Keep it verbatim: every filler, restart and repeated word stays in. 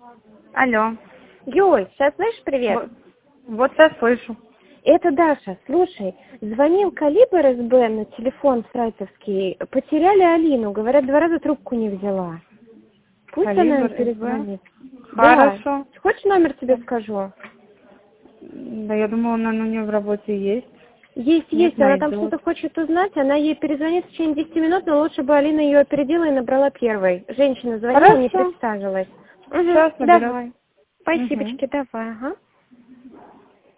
Алло. Юль, сейчас слышишь, привет? Вот, вот сейчас слышу. Это Даша. Слушай, звонил Калибр эс бэ на телефон сайтовский. Потеряли Алину. Говорят, два раза трубку не взяла. Пусть она им Калибр перезвонит. Хорошо. Да. Хочешь, номер тебе скажу? Да, я думала, она у нее в работе есть. Есть, Нет, есть. Она там найдет. что-то хочет узнать. Она ей перезвонит в течение десяти минут, но лучше бы Алина ее опередила и набрала первой. Женщина звонила, не Хорошо. представилась. Угу, Сейчас наберет. давай. Спасибочки, давай. Ага.